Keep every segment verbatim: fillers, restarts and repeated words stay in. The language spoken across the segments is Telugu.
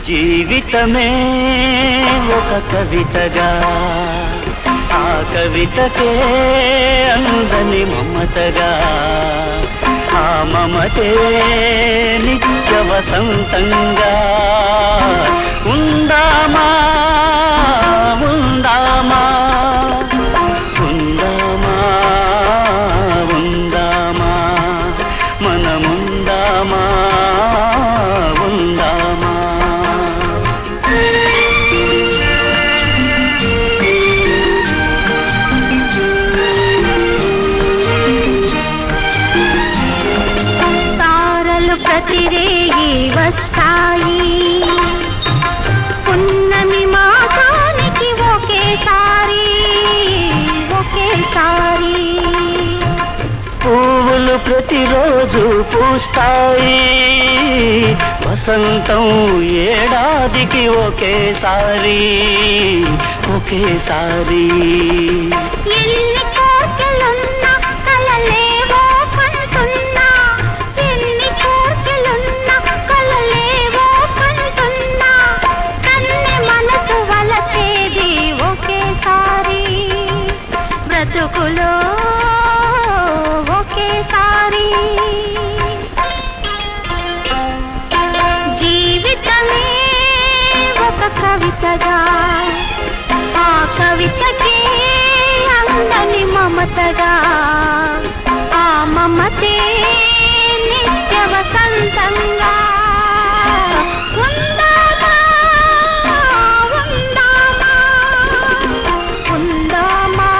జీవితమే ఒక కవితగా, ఆ కవితకే అందని మమతగా, ఆ మమతే నిత్య వసంతంగా. ఉందామా ఉందామా ఉందామా ఉందామా మనముందామా ఉందామా. తారలు ప్రతిరేగి వస్తాయి, పున్నమి మాసానికి ఒకేసారి ఒకేసారి. పువ్వులు ప్రతిరోజు పూస్తాయి, వసంతం ఏడాదికి ఒకేసారి ఒకేసారి. ఎన్ని కోర్కెలున్నా కలలేవో కంటున్నా, ఎన్ని కోర్కెలున్నా కలలేవో కంటున్నా, కన్నె మనసు వలసేది ఒకేసారి, బ్రతుకులో ఒకేసారి. జీవితమే ఒక కవితగా, ఆ కవితకే అందని మమతగా, ఆ మమతే నిత్య వసంతంగా. ఉందామా ఉందామా ఉందామా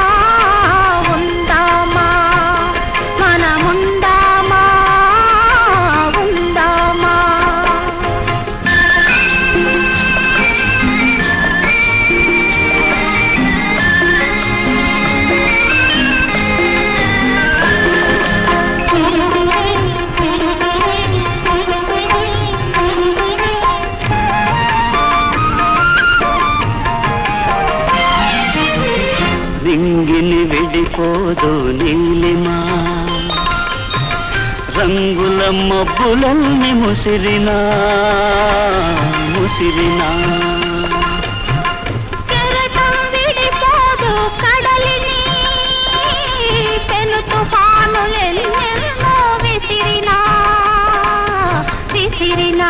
ఉందామా మనముందామా ఉందామా. నింగిని విడిపోదు నీలిమా, రంగుల మబ్బులన్నీ ముసిరినా ముసిరినా. కెరటం విడిపోదు కడలిని, పెను తుఫానులెన్నెన్నో విసిరినా విసిరినా.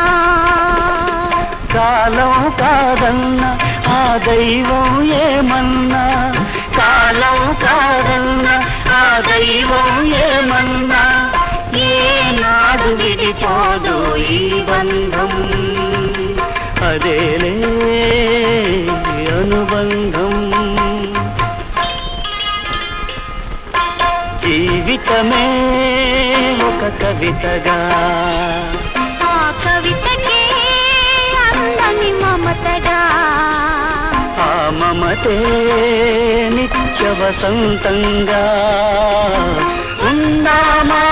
కాలం కాదన్న ఆ దైవం ఏమన్నా, కాలం కాదన్న ఆ దైవం ఏమన్నా, ఏనాడు విడిపోదు ఈ బంధం, అదేలే అనుబంధం. జీవితమే ఒక కవితగా, ఆ కవితకే అందని మమతగా, ఆ మమతే నిత్య వసంతంగా. ఉందామా